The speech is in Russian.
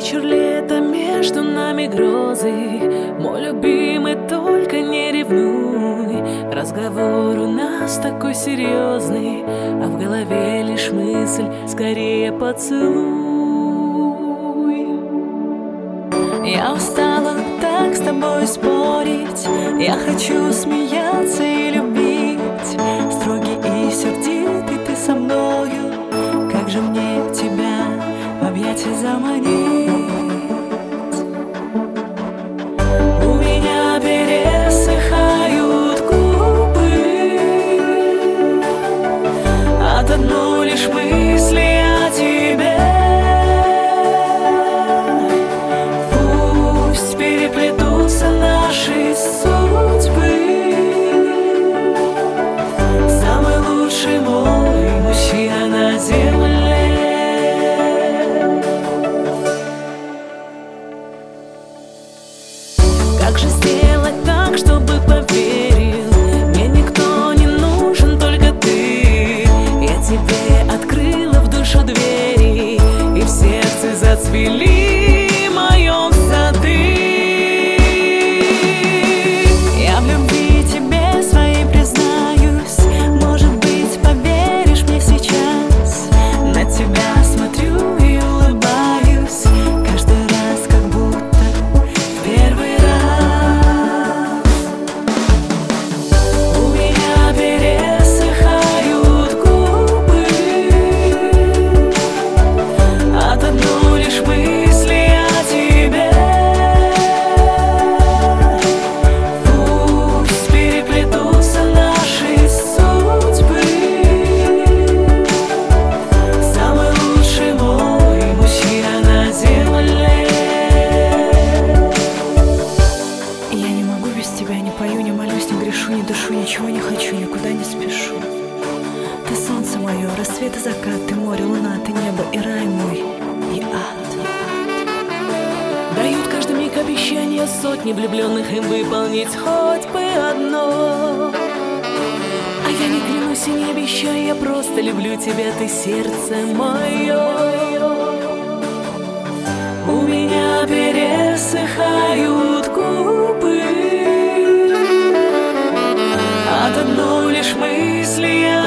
вечер лета, между нами грозы. Мой любимый, только не ревнуй. Разговор у нас такой серьезный, а в голове лишь мысль: скорее поцелуй. Я устала так с тобой спорить, я хочу смеяться и любить. Строгий и сердитый ты со мною, как же мне тебя в объятия заманить? У меня пересыхают губы от одной лишь мысли о тебе. Пусть переплетутся наши судьбы, самый лучший мой мужчина на земле. Как же сделать так, чтобы поверил? Мне никто не нужен, только ты. Я тебе открыла в душу двери, и в сердце зацвели в моем сады. Я в любви тебе своей признаюсь, может быть, поверишь мне сейчас. На тебя смотрю и улыбаюсь каждый раз, как будто в первый раз. У меня пересыхают губы от одной лишь мысли о тебе. Пусть переплетутся наши судьбы, самый лучший мой мужчина на земле. Я не могу без тебя, не пою, не молюсь, не грешу, не дышу, ничего не хочу, никуда не спешу. Ты солнце мое, рассвет и закат, ты море, луна, ты небо и рай мой, и ад. Дают каждый миг обещания сотни влюбленных им выполнить хоть бы одно. А я не клянусь и не обещаю, я просто люблю тебя, ты сердце мое. У меня пересыхают губы от одной лишь мысли